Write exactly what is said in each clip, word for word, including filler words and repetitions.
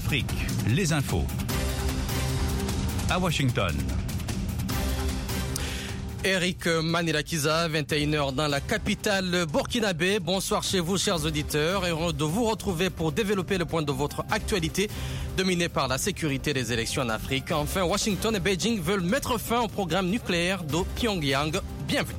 Afrique, les infos. À Washington. Eric Manilakiza, vingt et une heures dans la capitale burkinabé. Bonsoir chez vous, chers auditeurs. Heureux de vous retrouver pour développer le point de votre actualité dominée par la sécurité des élections en Afrique. Enfin, Washington et Beijing veulent mettre fin au programme nucléaire de Pyongyang. Bienvenue.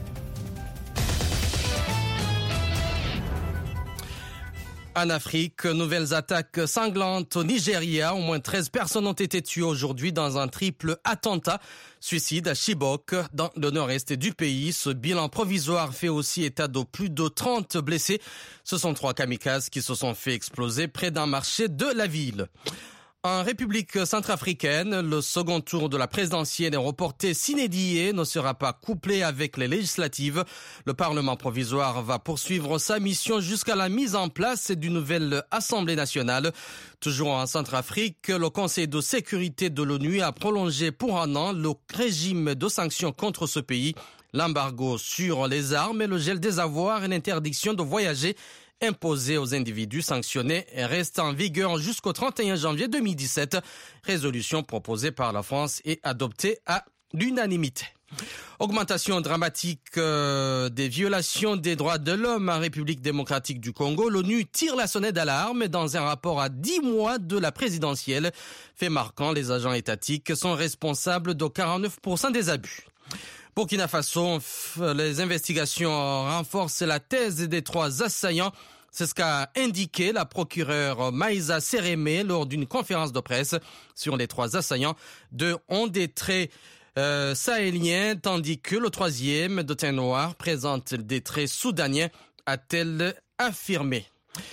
En Afrique, nouvelles attaques sanglantes au Nigeria. Au moins treize personnes ont été tuées aujourd'hui dans un triple attentat suicide à Chibok, dans le nord-est du pays. Ce bilan provisoire fait aussi état de plus de trente blessés. Ce sont trois kamikazes qui se sont fait exploser près d'un marché de la ville. En République centrafricaine, le second tour de la présidentielle est reporté sine die ne sera pas couplé avec les législatives. Le Parlement provisoire va poursuivre sa mission jusqu'à la mise en place d'une nouvelle Assemblée nationale. Toujours en Centrafrique, le Conseil de sécurité de l'ONU a prolongé pour un an le régime de sanctions contre ce pays. L'embargo sur les armes et le gel des avoirs et l'interdiction de voyager imposée aux individus sanctionnés reste en vigueur jusqu'au trente et un janvier deux mille dix-sept. Résolution proposée par la France et adoptée à l'unanimité. Augmentation dramatique euh, des violations des droits de l'homme en République démocratique du Congo. L'ONU tire la sonnette d'alarme dans un rapport à dix mois de la présidentielle. Fait marquant, les agents étatiques sont responsables de quarante-neuf pour cent des abus. Burkina Faso, les investigations renforcent la thèse des trois assaillants. C'est ce qu'a indiqué la procureure Maïsa Sérémé lors d'une conférence de presse sur les trois assaillants. Deux ont des traits euh, sahéliens, tandis que le troisième, de teint noir, présente des traits soudaniens, a-t-elle affirmé.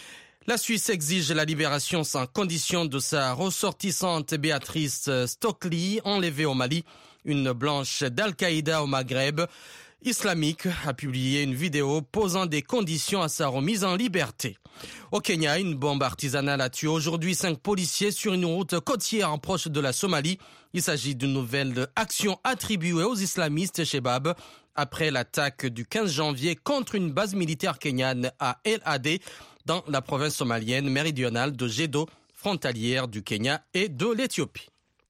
La Suisse exige la libération sans condition de sa ressortissante Béatrice Stockley, enlevée au Mali. Une blanche d'Al-Qaïda au Maghreb islamique a publié une vidéo posant des conditions à sa remise en liberté. Au Kenya, une bombe artisanale a tué aujourd'hui cinq policiers sur une route côtière proche de la Somalie. Il s'agit d'une nouvelle action attribuée aux islamistes Shebab après l'attaque du quinze janvier contre une base militaire kenyane à El Adé dans la province somalienne méridionale de Gedo, frontalière du Kenya et de l'Éthiopie.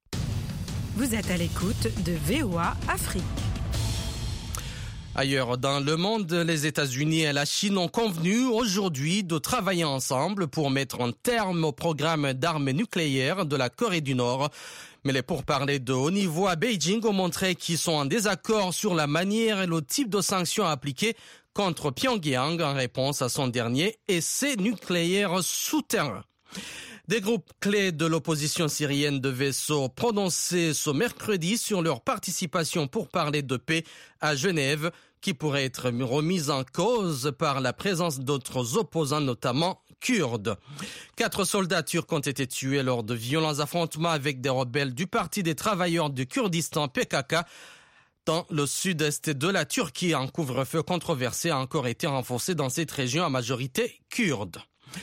Vous êtes à l'écoute de V O A Afrique. Ailleurs dans le monde, les États-Unis et la Chine ont convenu aujourd'hui de travailler ensemble pour mettre un terme au programme d'armes nucléaires de la Corée du Nord. Mais les pourparlers de haut niveau à Beijing ont montré qu'ils sont en désaccord sur la manière et le type de sanctions à appliquer contre Pyongyang en réponse à son dernier essai nucléaire souterrain. Des groupes clés de l'opposition syrienne devaient se prononcer ce mercredi sur leur participation pour parler de paix à Genève, qui pourrait être remise en cause par la présence d'autres opposants, notamment kurdes. Quatre soldats turcs ont été tués lors de violents affrontements avec des rebelles du Parti des travailleurs du Kurdistan P K K. Dans le sud-est de la Turquie, un couvre-feu controversé a encore été renforcé dans cette région à majorité kurde.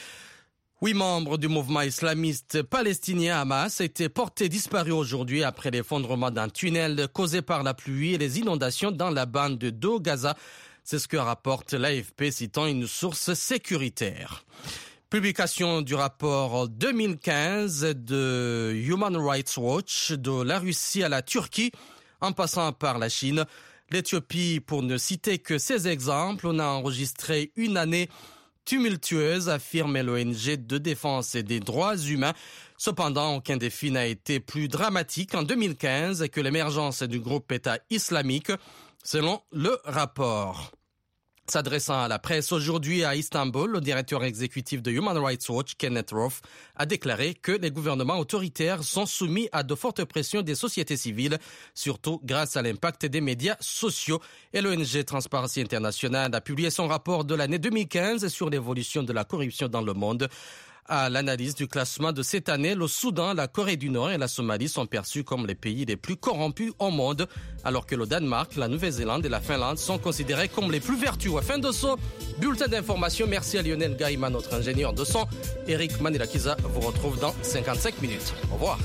Huit membres du mouvement islamiste palestinien Hamas étaient portés disparus aujourd'hui après l'effondrement d'un tunnel causé par la pluie et les inondations dans la bande de Gaza. C'est ce que rapporte l'A F P citant une source sécuritaire. Publication du rapport deux mille quinze de Human Rights Watch de la Russie à la Turquie en passant par la Chine. L'Éthiopie, pour ne citer que ces exemples, on a enregistré une année tumultueuse, affirme l'O N G de défense et des droits humains. Cependant, aucun défi n'a été plus dramatique en deux mille quinze que l'émergence du groupe État islamique, selon le rapport. S'adressant à la presse aujourd'hui à Istanbul, le directeur exécutif de Human Rights Watch, Kenneth Roth, a déclaré que les gouvernements autoritaires sont soumis à de fortes pressions des sociétés civiles, surtout grâce à l'impact des médias sociaux. Et l'O N G Transparency International a publié son rapport de l'année deux mille quinze sur l'évolution de la corruption dans le monde. À l'analyse du classement de cette année, le Soudan, la Corée du Nord et la Somalie sont perçus comme les pays les plus corrompus au monde, alors que le Danemark, la Nouvelle-Zélande et la Finlande sont considérés comme les plus vertueux. Fin de ce bulletin d'information. Merci à Lionel Gaïma, notre ingénieur de son. Eric Manilakiza vous retrouve dans cinquante-cinq minutes. Au revoir.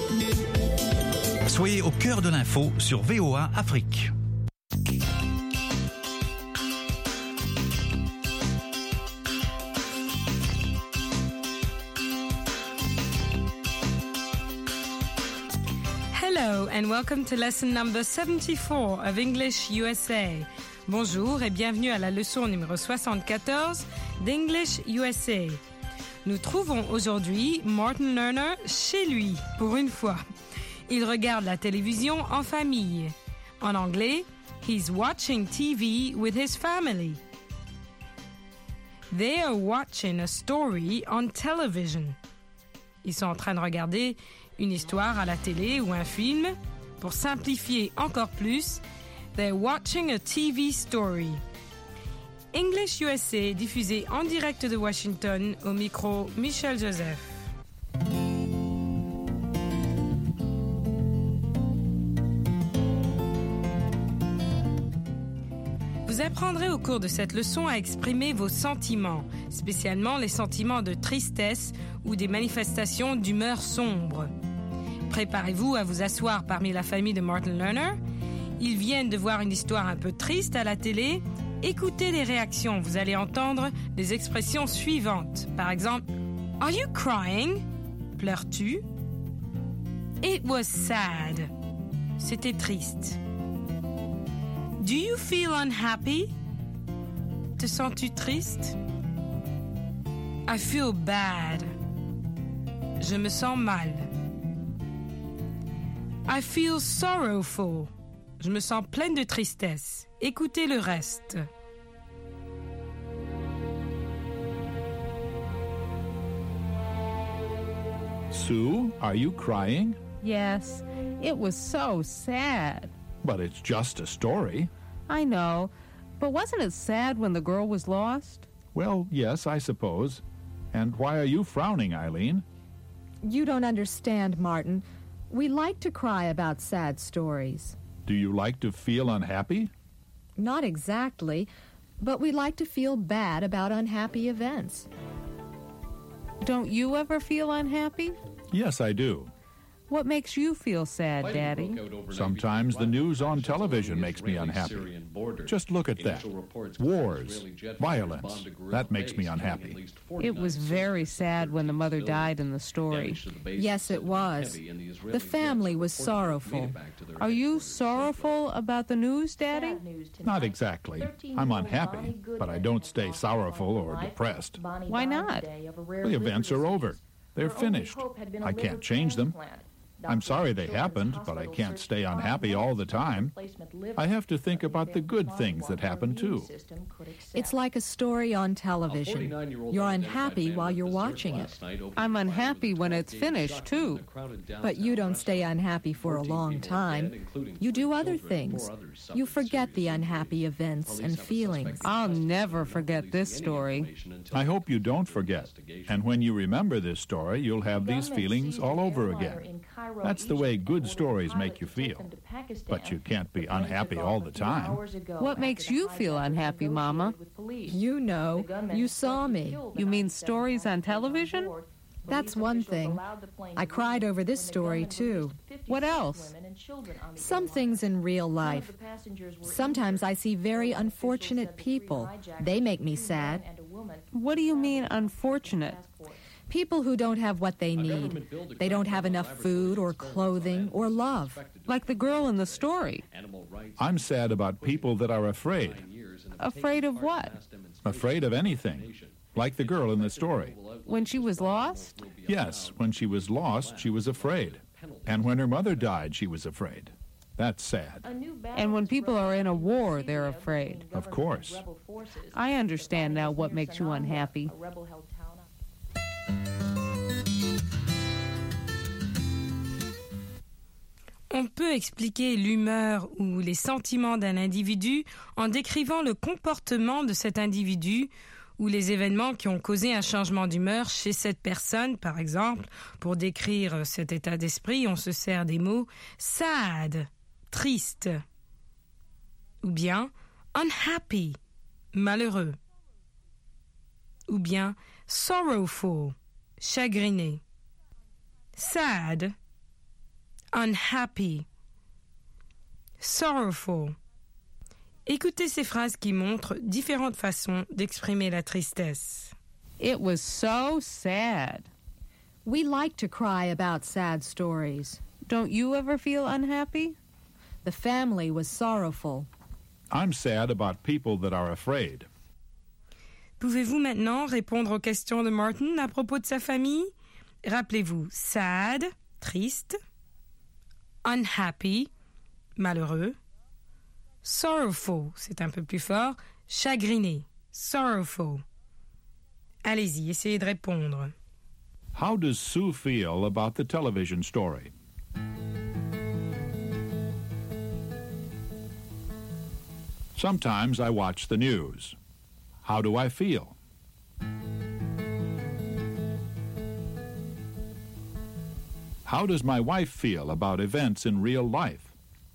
Soyez au cœur de l'info sur V O A Afrique. Hello and welcome to lesson number seventy-four of English U S A. Bonjour et bienvenue à la leçon numéro soixante-quatorze d'English U S A. Nous trouvons aujourd'hui Martin Lerner chez lui, pour une fois. Il regarde la télévision en famille. En anglais, he's watching T V with his family. They are watching a story on television. Ils sont en train de regarder une histoire à la télé ou un film. Pour simplifier encore plus, they're watching a T V story. English U S A diffusé en direct de Washington au micro Michel Joseph. Vous apprendrez au cours de cette leçon à exprimer vos sentiments, spécialement les sentiments de tristesse ou des manifestations d'humeur sombre. Préparez-vous à vous asseoir parmi la famille de Martin Lerner. Ils viennent de voir une histoire un peu triste à la télé. Écoutez les réactions, vous allez entendre les expressions suivantes. Par exemple, « Are you crying ?» Pleures-tu? « It was sad » C'était triste. Do you feel unhappy? Te sens-tu triste? I feel bad. Je me sens mal. I feel sorrowful. Je me sens pleine de tristesse. Écoutez le reste. Sue, are you crying? Yes, it was so sad. But it's just a story. I know, but wasn't it sad when the girl was lost? Well, yes, I suppose. And why are you frowning, Eileen? You don't understand, Martin. We like to cry about sad stories. Do you like to feel unhappy? Not exactly, but we like to feel bad about unhappy events. Don't you ever feel unhappy? Yes, I do. What makes you feel sad, Daddy? Sometimes the news on television makes me unhappy. Just look at that. Wars, violence. That makes me unhappy. It was very sad when the mother died in the story. Yes, it was. The family was sorrowful. Are you sorrowful about the news, Daddy? Not exactly. I'm unhappy, but I don't stay sorrowful or depressed. Why not? The events are over. They're finished. I can't change them. I'm sorry they happened, but I can't stay unhappy all the time. I have to think about the good things that happen, too. It's like a story on television. You're unhappy while you're watching it. I'm unhappy when it's finished, too. But you don't stay unhappy for a long time. You do other things. You forget the unhappy events and feelings. I'll never forget this story. I hope you don't forget. And when you remember this story, you'll have these feelings all over again. That's the way good stories make you feel. But you can't be unhappy all the time. What makes you feel unhappy, Mama? You know. You saw me. You mean stories on television? That's one thing. I cried over this story, too. What else? Some things in real life. Sometimes I see very unfortunate people. They make me sad. What do you mean, unfortunate? People who don't have what they need. They don't have enough food or clothing or love. Like the girl in the story. I'm sad about people that are afraid. Afraid of what? Afraid of anything. Like the girl in the story. When she was lost? Yes, when she was lost, she was afraid. And when her mother died, she was afraid. That's sad. And when people are in a war, they're afraid. Of course. I understand now what makes you unhappy. On peut expliquer l'humeur ou les sentiments d'un individu en décrivant le comportement de cet individu ou les événements qui ont causé un changement d'humeur chez cette personne. Par exemple, pour décrire cet état d'esprit, on se sert des mots sad, triste, ou bien unhappy, malheureux, ou bien sorrowful, chagriné. Sad, unhappy, sorrowful. Écoutez ces phrases qui montrent différentes façons d'exprimer la tristesse. It was so sad. We like to cry about sad stories. Don't you ever feel unhappy? The family was sorrowful. I'm sad about people that are afraid. Pouvez-vous maintenant répondre aux questions de Martin à propos de sa famille? Rappelez-vous, sad, triste, unhappy, malheureux, sorrowful, c'est un peu plus fort, chagriné, sorrowful. Allez-y, essayez de répondre. How does Sue feel about the television story? Sometimes I watch the news. How do I feel? How does my wife feel about events in real life?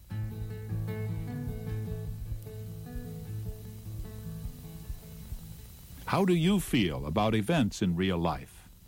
How do you feel about events in real life?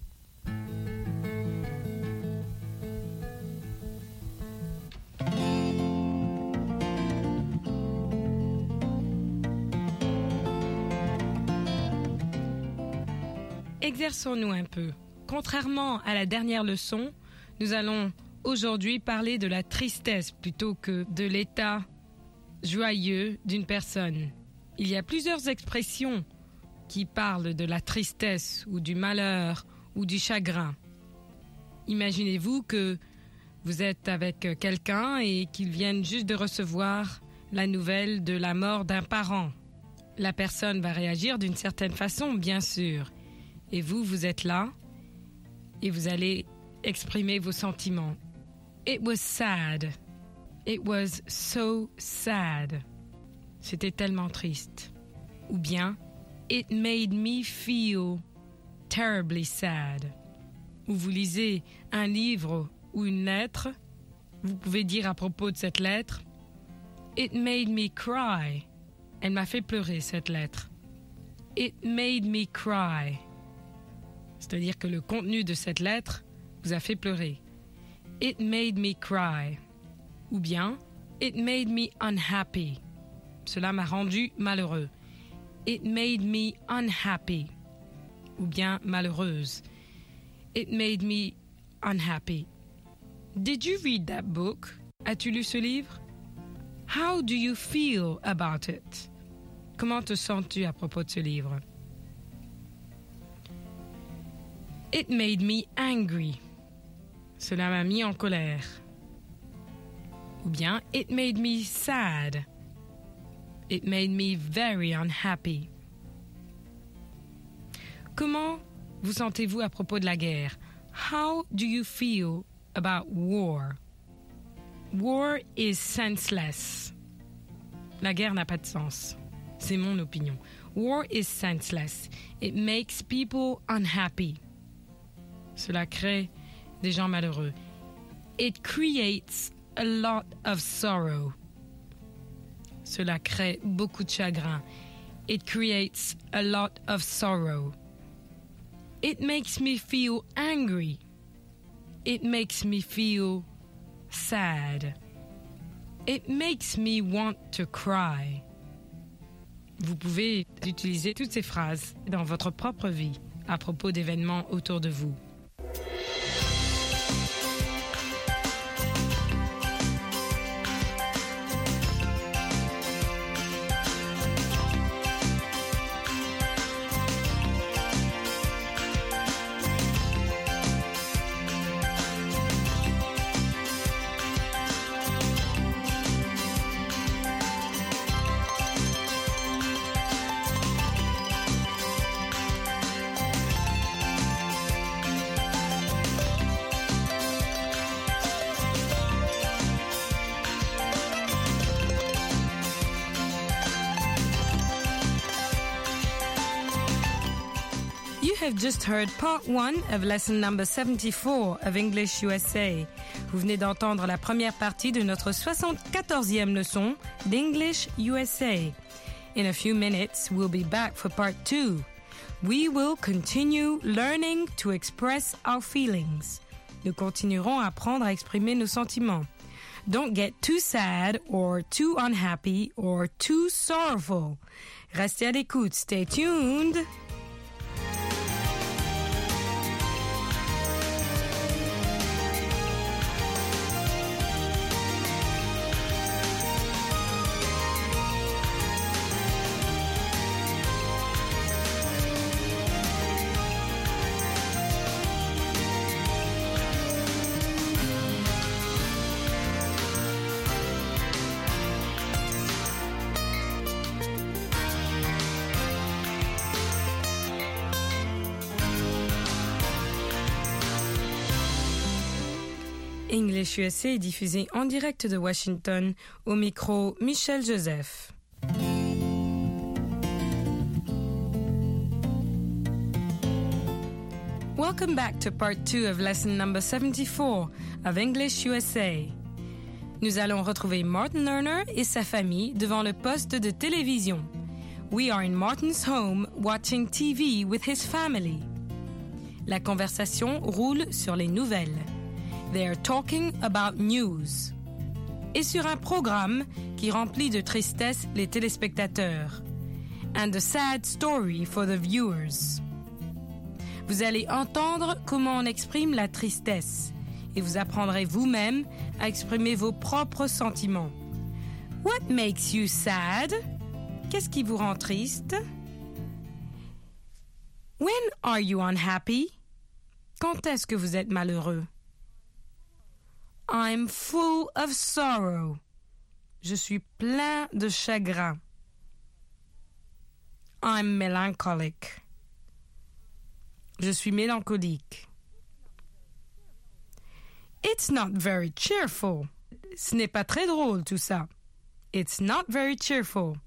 Exerçons-nous un peu. Contrairement à la dernière leçon, nous allons aujourd'hui parler de la tristesse plutôt que de l'état joyeux d'une personne. Il y a plusieurs expressions qui parlent de la tristesse ou du malheur ou du chagrin. Imaginez-vous que vous êtes avec quelqu'un et qu'il vienne juste de recevoir la nouvelle de la mort d'un parent. La personne va réagir d'une certaine façon, bien sûr. Et vous, vous êtes là et vous allez exprimer vos sentiments. It was sad. It was so sad. C'était tellement triste. Ou bien, it made me feel terribly sad. Ou vous lisez un livre ou une lettre, vous pouvez dire à propos de cette lettre, it made me cry. Elle m'a fait pleurer, cette lettre. It made me cry. C'est-à-dire que le contenu de cette lettre vous a fait pleurer. It made me cry. Ou bien, it made me unhappy. Cela m'a rendu malheureux. It made me unhappy. Ou bien malheureuse. It made me unhappy. Did you read that book? As-tu lu ce livre? How do you feel about it? Comment te sens-tu à propos de ce livre? It made me angry. Cela m'a mis en colère. Ou bien, it made me sad. It made me very unhappy. Comment vous sentez-vous à propos de la guerre? How do you feel about war? War is senseless. La guerre n'a pas de sens. C'est mon opinion. War is senseless. It makes people unhappy. Cela crée des gens malheureux. It creates a lot of sorrow. Cela crée beaucoup de chagrin. It creates a lot of sorrow. It makes me feel angry. It makes me feel sad. It makes me want to cry. Vous pouvez utiliser toutes ces phrases dans votre propre vie à propos d'événements autour de vous. You have just heard part one of lesson number seventy-four of English U S A. Vous venez d'entendre la première partie de notre soixante-quatorzième leçon d'English U S A. In a few minutes, we'll be back for part two. We will continue learning to express our feelings. Nous continuerons à apprendre à exprimer nos sentiments. Don't get too sad or too unhappy or too sorrowful. Restez à l'écoute. Stay tuned. English U S A est diffusé en direct de Washington, au micro Michel Joseph. Welcome back to part two of lesson number seventy-four of English U S A. Nous allons retrouver Martin Lerner et sa famille devant le poste de télévision. We are in Martin's home watching T V with his family. La conversation roule sur les nouvelles. They are talking about news. Et sur un programme qui remplit de tristesse les téléspectateurs. And a sad story for the viewers. Vous allez entendre comment on exprime la tristesse et vous apprendrez vous-même à exprimer vos propres sentiments. What makes you sad? Qu'est-ce qui vous rend triste? When are you unhappy? Quand est-ce que vous êtes malheureux? I'm full of sorrow. Je suis plein de chagrin. I'm melancholic. Je suis mélancolique. It's not very cheerful. Ce n'est pas très drôle tout ça. It's not very cheerful.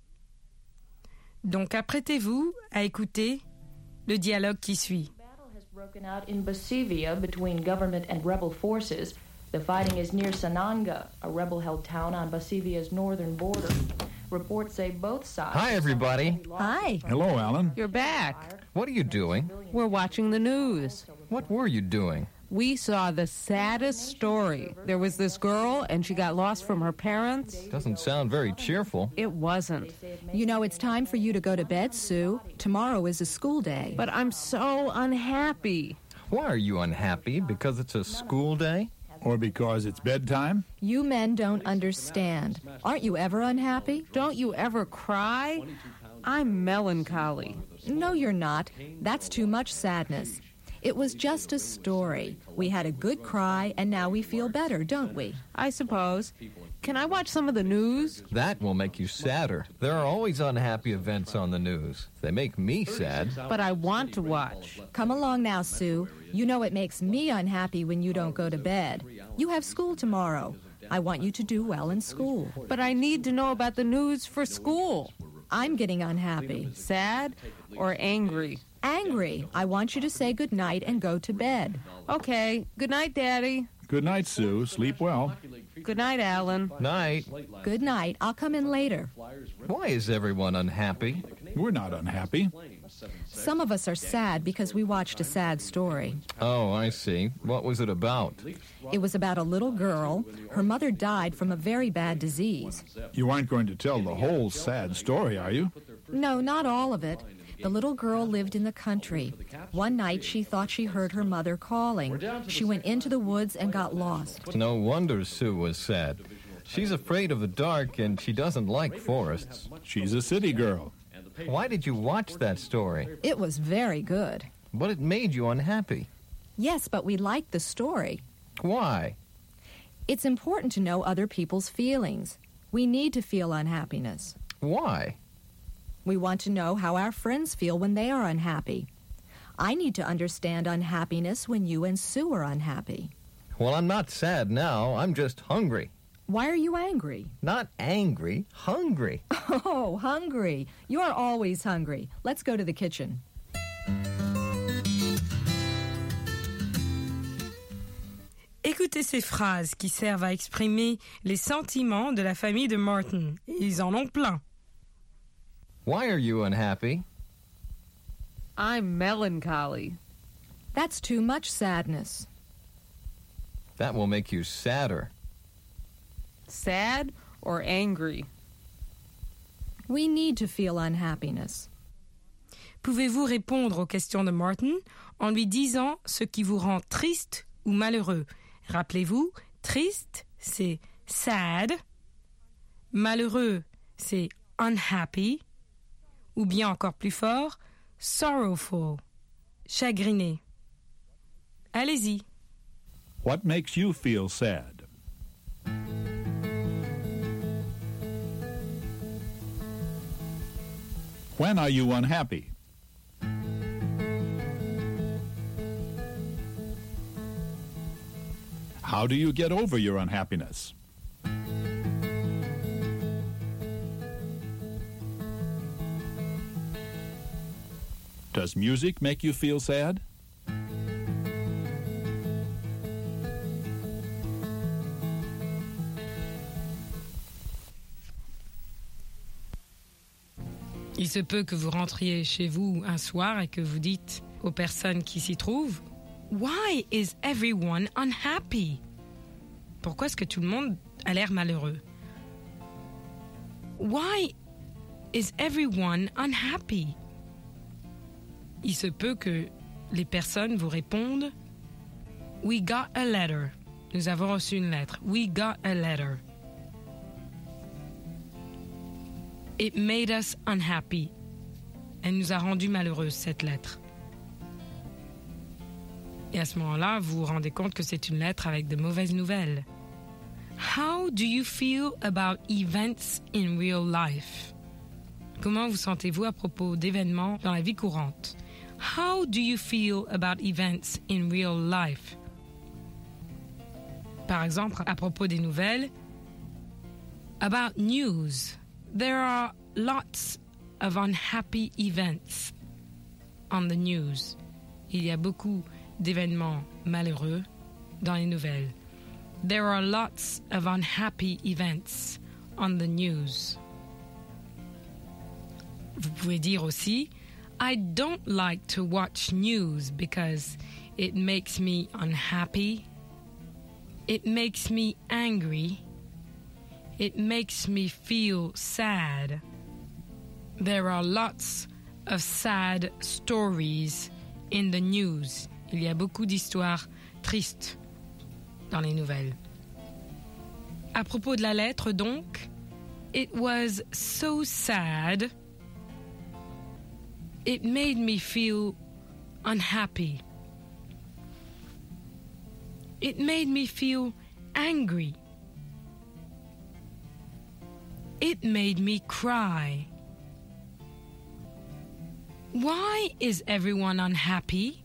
Donc apprêtez-vous à écouter le dialogue qui suit. The battle has broken out in Basivia between government and rebel forces. The fighting is near Sananga, a rebel-held town on Basivia's northern border. Reports say both sides. Hi, everybody. Hi. Hello, Alan. You're back. What are you doing? We're watching the news. What were you doing? We saw the saddest story. There was this girl, and she got lost from her parents. Doesn't sound very cheerful. It wasn't. You know, it's time for you to go to bed, Sue. Tomorrow is a school day. But I'm so unhappy. Why are you unhappy? Because it's a school day? Or because it's bedtime? You men don't understand. Aren't you ever unhappy? Don't you ever cry? I'm melancholy. No, you're not. That's too much sadness. It was just a story. We had a good cry, and now we feel better, don't we? I suppose. Can I watch some of the news? That will make you sadder. There are always unhappy events on the news. They make me sad. But I want to watch. Come along now, Sue. You know it makes me unhappy when you don't go to bed. You have school tomorrow. I want you to do well in school. But I need to know about the news for school. I'm getting unhappy. Sad or angry? Angry. I want you to say good night and go to bed. Okay. Good night, Daddy. Good night, Sue. Sleep well. Good night, Alan. Night. Good night. I'll come in later. Why is everyone unhappy? We're not unhappy. Some of us are sad because we watched a sad story. Oh, I see. What was it about? It was about a little girl. Her mother died from a very bad disease. You aren't going to tell the whole sad story, are you? No, not all of it. The little girl lived in the country. One night she thought she heard her mother calling. She went into the woods and got lost. No wonder Sue was sad. She's afraid of the dark and she doesn't like forests. She's a city girl. Why did you watch that story? It was very good. But it made you unhappy. Yes, but we liked the story. Why? It's important to know other people's feelings. We need to feel unhappiness. Why? We want to know how our friends feel when they are unhappy. I need to understand unhappiness when you and Sue are unhappy. Well, I'm not sad now. I'm just hungry. Why are you angry? Not angry, hungry. Oh, hungry. You are always hungry. Let's go to the kitchen. Écoutez ces phrases qui servent à exprimer les sentiments de la famille de Martin. Ils en ont plein. Why are you unhappy? I'm melancholy. That's too much sadness. That will make you sadder. Sad or angry? We need to feel unhappiness. Pouvez-vous répondre aux questions de Martin en lui disant ce qui vous rend triste ou malheureux? Rappelez-vous, triste, c'est sad. Malheureux, c'est unhappy. Ou bien encore plus fort, sorrowful, chagriné. Allez-y. What makes you feel sad? When are you unhappy? How do you get over your unhappiness? Does music make you feel sad? Il se peut que vous rentriez chez vous un soir et que vous dites aux personnes qui s'y trouvent « Why is everyone unhappy ?» Pourquoi est-ce que tout le monde a l'air malheureux? « Why is everyone unhappy ?» Il se peut que les personnes vous répondent « We got a letter ». Nous avons reçu une lettre. « We got a letter ». It made us unhappy. Elle nous a rendus malheureux, cette lettre. Et à ce moment-là, vous vous rendez compte que c'est une lettre avec de mauvaises nouvelles. How do you feel about events in real life? Comment vous sentez-vous à propos d'événements dans la vie courante? How do you feel about events in real life? Par exemple, à propos des nouvelles, about news. There are lots of unhappy events on the news. Il y a beaucoup d'événements malheureux dans les nouvelles. There are lots of unhappy events on the news. Vous pouvez dire aussi, I don't like to watch news because it makes me unhappy. It makes me angry. It makes me feel sad. There are lots of sad stories in the news. Il y a beaucoup d'histoires tristes dans les nouvelles. À propos de la lettre, donc, it was so sad. It made me feel unhappy. It made me feel angry. It made me cry. Why is everyone unhappy?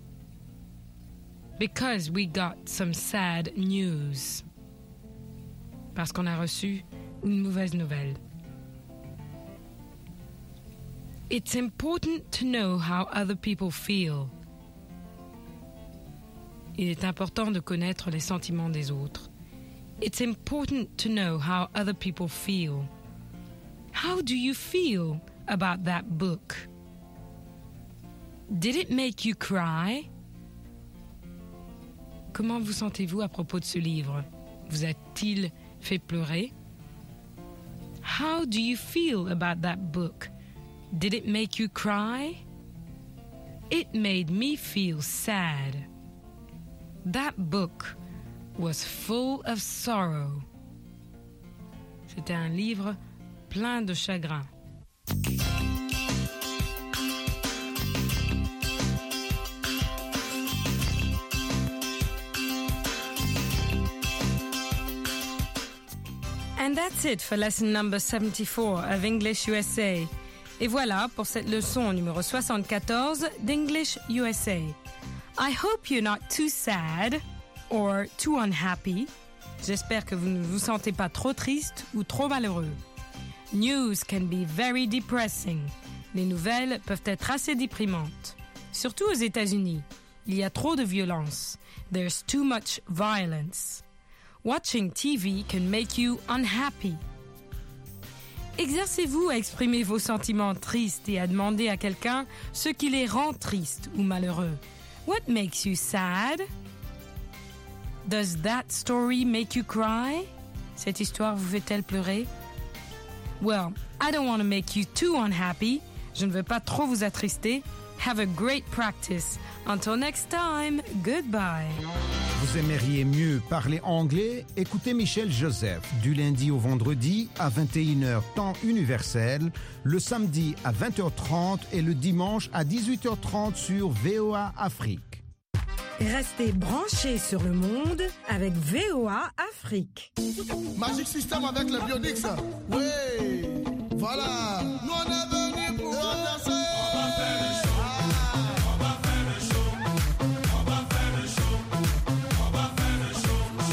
Because we got some sad news. Parce qu'on a reçu une mauvaise nouvelle. It's important to know how other people feel. Il est important de connaître les sentiments des autres. It's important to know how other people feel. How do you feel about that book? Did it make you cry? Comment vous sentez-vous à propos de ce livre? Vous a-t-il fait pleurer? How do you feel about that book? Did it make you cry? It made me feel sad. That book was full of sorrow. C'était un livre plein de chagrin. And that's it for lesson number seventy-four of English U S A. Et voilà pour cette leçon numéro soixante-quatorze d'English U S A. I hope you're not too sad or too unhappy. J'espère que vous ne vous sentez pas trop triste ou trop malheureux. News can be very depressing. Les nouvelles peuvent être assez déprimantes. Surtout aux États-Unis. Il y a trop de violence. There's too much violence. Watching T V can make you unhappy. Exercez-vous à exprimer vos sentiments tristes et à demander à quelqu'un ce qui les rend tristes ou malheureux. What makes you sad? Does that story make you cry? Cette histoire vous fait-elle pleurer? Well, I don't want to make you too unhappy. Je ne veux pas trop vous attrister. Have a great practice. Until next time, goodbye. Vous aimeriez mieux parler anglais? Écoutez Michel Joseph du lundi au vendredi à vingt et une heures temps universel, le samedi à vingt heures trente et le dimanche à dix-huit heures trente sur V O A Afrique. Restez branchés sur le monde avec V O A Afrique. Magic System avec le Bionix. Oui, voilà. Nous on est venus pour danser. On va faire le show. On va faire le show. On va faire le show. On va faire le show.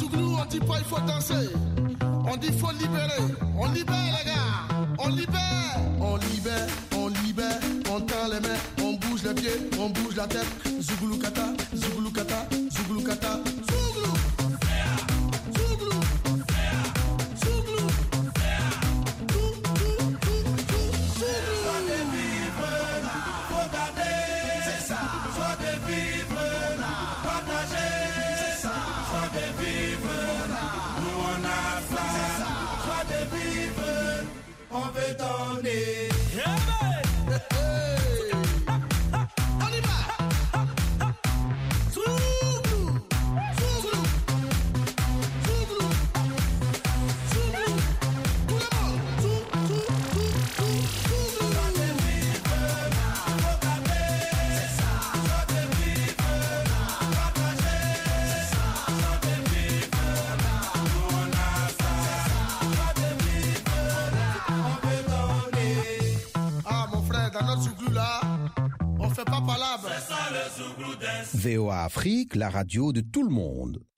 Zouglou, on dit pas il faut danser. On dit il faut libérer. On libère les gars. On libère. On libère, on libère. On tend les mains, on bouge les pieds, on bouge la tête. Zouglou kata, zouglou kata, zouglou kata. Zouglou. Zouglou. Zouglou. Soit de vivre, faut garder, c'est ça. Soit de vivre, partager, c'est ça. Soit de vivre, nous on a ça, c'est ça. Soit de vivre, on veut donner. V O A Afrique, la radio de tout le monde.